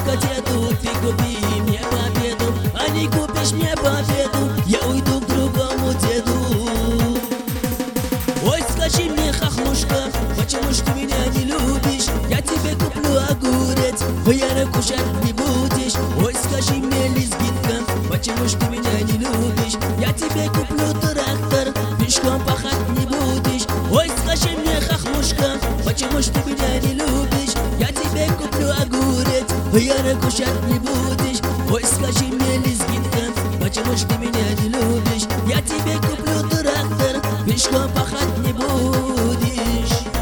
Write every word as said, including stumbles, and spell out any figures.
котлету, ты купи мне победу, а не купишь мне победу, я уйду к другому деду. Ой, скажи мне, хохлушка, почему ж ты меня не любишь? Я тебе куплю огурец, я кушать не будешь. Ой, скажи мне, лезгинка, почему ж ты меня не любишь? Я тебе куплю трактор, пешком пахать не будешь. Ой, скажи мне, хохлушка, почему ж ты меня не любишь? Я тебе куплю огурец, я кушать не будешь. Ой, скажи мне, лезгинка, почему ж ты меня не любишь? Я тебе куплю трактор, пешком пахать не будешь.